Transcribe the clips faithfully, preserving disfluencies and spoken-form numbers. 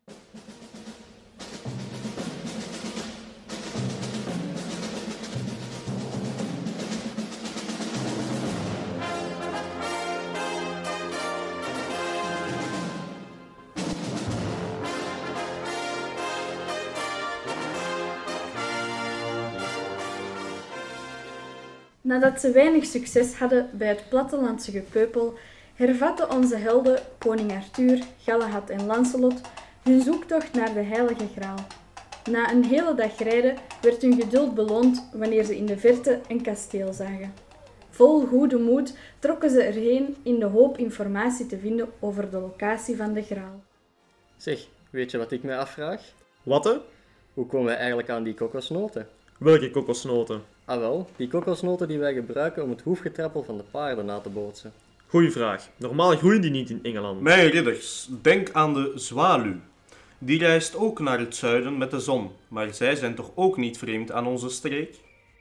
Nadat ze weinig succes hadden bij het plattelandse gepeupel, hervatten onze helden, koning Arthur, Galahad en Lancelot, hun zoektocht naar de Heilige Graal. Na een hele dag rijden werd hun geduld beloond wanneer ze in de verte een kasteel zagen. Vol goede moed trokken ze erheen in de hoop informatie te vinden over de locatie van de Graal. Zeg, weet je wat ik mij afvraag? Wat hè? Hoe komen wij eigenlijk aan die kokosnoten? Welke kokosnoten? Ah wel, die kokosnoten die wij gebruiken om het hoefgetrappel van de paarden na te bootsen. Goeie vraag. Normaal groeien die niet in Engeland. Mijn ridders, denk aan de zwaluw. Die reist ook naar het zuiden met de zon, maar zij zijn toch ook niet vreemd aan onze streek?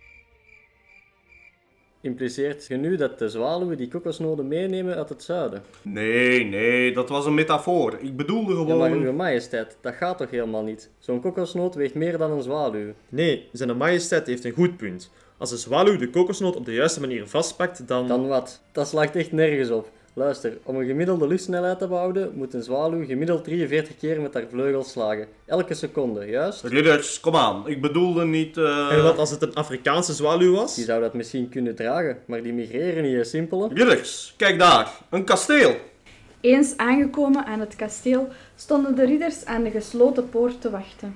Impliceert je nu dat de zwaluwen die kokosnoten meenemen uit het zuiden? Nee, nee, dat was een metafoor. Ik bedoelde Ja, gewoon... maar uw majesteit, dat gaat toch helemaal niet? Zo'n kokosnoot weegt meer dan een zwaluw. Nee, zijn majesteit heeft een goed punt. Als de zwaluw de kokosnoot op de juiste manier vastpakt, dan... Dan wat? Dat slaagt echt nergens op. Luister, om een gemiddelde luchtsnelheid te behouden, moet een zwaluw gemiddeld drieënveertig keer met haar vleugels slagen. Elke seconde, juist? Ridders, kom aan. Ik bedoelde niet... Uh... En wat als het een Afrikaanse zwaluw was? Die zou dat misschien kunnen dragen, maar die migreren niet, hè, simpele. Ridders, kijk daar. Een kasteel. Eens aangekomen aan het kasteel stonden de ridders aan de gesloten poort te wachten.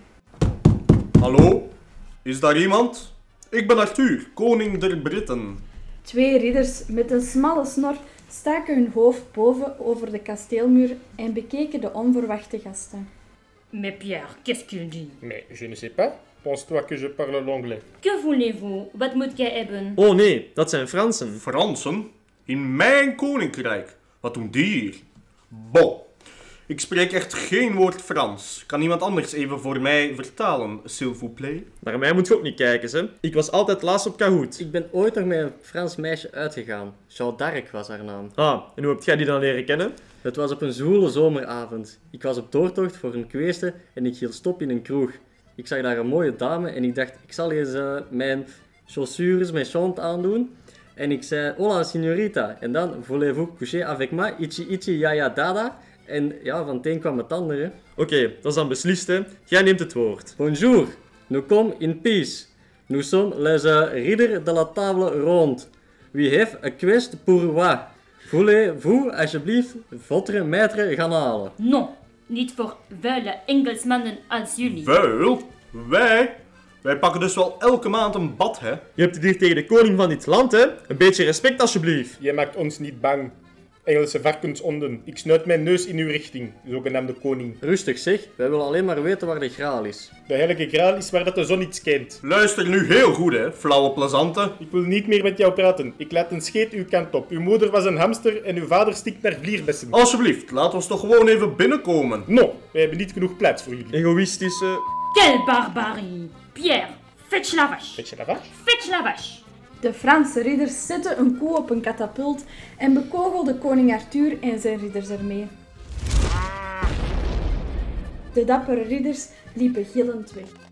Hallo? Is daar iemand? Ik ben Arthur, koning der Britten. Twee ridders met een smalle snor staken hun hoofd boven over de kasteelmuur en bekeken de onverwachte gasten. Mais Pierre, qu'est-ce qu'il dit? Mais je ne sais pas. Pense-toi que je parle l'anglais? Que voulez-vous? Wat moet jij hebben? Oh nee, dat zijn Fransen. Fransen? In mijn koninkrijk? Wat doen die hier? Bon. Ik spreek echt geen woord Frans. Kan iemand anders even voor mij vertalen, s'il vous plaît? Naar mij moet je ook niet kijken, hè. Ik was altijd laatst op Kahoot. Ik ben ooit nog met een Frans meisje uitgegaan. Jeanne d'Arc was haar naam. Ah, en hoe heb jij die dan leren kennen? Het was op een zwoele zomeravond. Ik was op doortocht voor een kweeste en ik hield stop in een kroeg. Ik zag daar een mooie dame en ik dacht, ik zal eens uh, mijn chaussures, mijn chant aandoen. En ik zei, hola signorita. En dan, voulez-vous coucher avec moi? Ichi ichi ya ya dada. En ja, van het een kwam het ander. Oké, okay, dat is dan beslist, hè. Jij neemt het woord. Bonjour, nous sommes in peace. Nous sommes les uh, ridders de la table ronde. We have a quest pour vous. Voulez-vous alsjeblieft votre maître gaan halen? Non, niet voor vuile Engelsmannen als jullie. Vuil? Wij? Wij pakken dus wel elke maand een bad, hè? Je hebt het hier tegen de koning van dit land, hè. Een beetje respect, alsjeblieft. Je maakt ons niet bang. Engelse varkenshonden. Ik snuit mijn neus in uw richting, zogenaamde koning. Rustig zeg, wij willen alleen maar weten waar de graal is. De heilige graal is waar dat de zon niet schijnt. Luister nu heel goed, hè, flauwe plezante. Ik wil niet meer met jou praten. Ik laat een scheet uw kant op. Uw moeder was een hamster en uw vader stikt naar vlierbessen. Alsjeblieft, laat ons toch gewoon even binnenkomen. Non, wij hebben niet genoeg plaats voor jullie. Egoïstische... Quelle barbarie! Pierre, fetch la vache! Fetch la vache? Fetch la vache! De Franse ridders zetten een koe op een katapult en bekogelden koning Arthur en zijn ridders ermee. De dappere ridders liepen gillend weg.